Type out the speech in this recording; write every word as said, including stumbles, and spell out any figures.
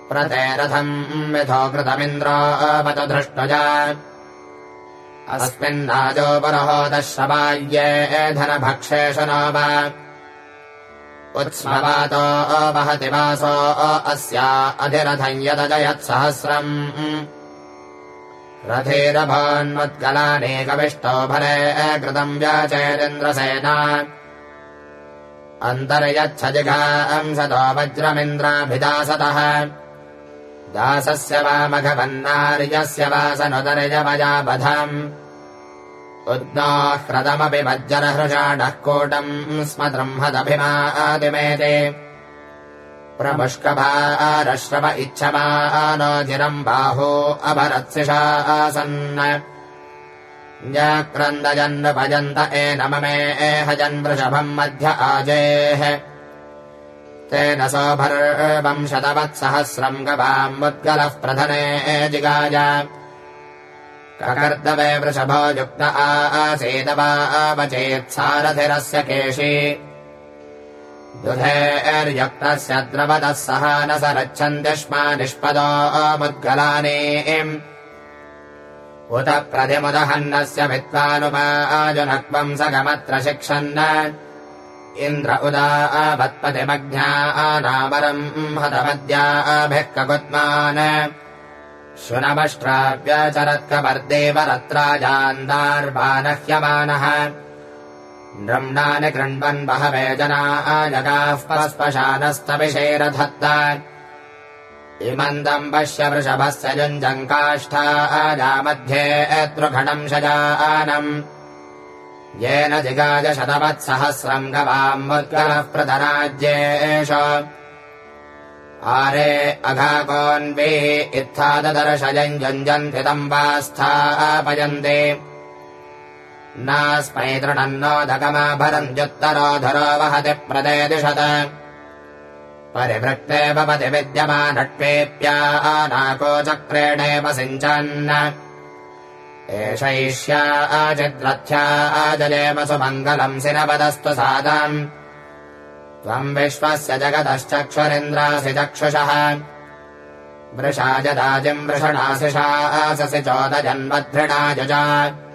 प्रते रथम् मिथो कृतमिन्द्रो पतु दृष्टुजा अस्मिन्नाजो पुरोहोदश्रवाये धनभक्षेषु नो वा उत्स्मवातो वहति वासो अस्या अधिरथम् यदजयत्सहस्रम् रथेरभान्वद्गलानेकविष्टो भरे कृतम् व्याचेरिन्द्रसेना अन्तर्यच्छजिघांसतो वज्रमिन्द्राभिदासतः दासस्य वामघवन्नार्यस्य वासनुदर्यवयावधम् उद्नाह्रदमपि वज्रहृषाणः कोटम् स्म द्रह्मदभिमादिमेते प्रमुष्कभारश्रव इच्छमानो जिरम् बाहो अभरत्सिषा आसन् न्यक्रन्दयन्नुपयन्त एनममे एहजन् वृषभम् मध्य आजेः तेन सोभर्वम् शतवत्सहस्रम् गवाम् मुद्गलः प्रधने जिगाय ककर्दवे वृषभो युक्त आसीदवावचेत्सारथिरस्य केशी दुधेर्युक्तस्य द्रवतः सहा न स रच्छन्तिष्मा निष्पदो मुद्गलानीम् उत प्रतिमुदहन्नस्य विद्वानुपाजुनक्वम् सगमत्र शिक्षन् इन्द्र उदावत्पतिमज्ञानामरम् हतमद्याभिः ककुत्मान् शुनमष्ट्राव्यचरत्कवर्देवरत्राजान्दार्वानह्यमानः नृम्णानि कृण्वन् बहवे जनाजगाः पस्पशानस्तविषेरधत्त इमन्दम् पश्य वृषभस्य युञ्जङ्काष्ठाजामध्ये तृघणम् शजानम् येन जिगाय शतवत्सहस्रम् गवाम् मुद्गलः प्रतराज्येष आरे अघाकोन्वे इत्थाददर्शयन् युञ्जन्ति तम् वा स्थापयन्ति नास्मै तृणन्नोदकमाभरन्त्युत्तरोधरो वहति प्रदेदिशत परिवृक्ते भवति विद्यमानट्वेऽप्यानाको चक्रेणेव सिञ्चन् एषैष्या आचिद्रथ्या आजलेम सुमङ्गलम् सिनपदस्तु सादम् त्वम् विश्वस्य जगतश्चक्षुरिन्द्रासि चक्षुषः वृषाजदाजिम् वृषणासिषा आससि चोदजन्मद्धृणायुजा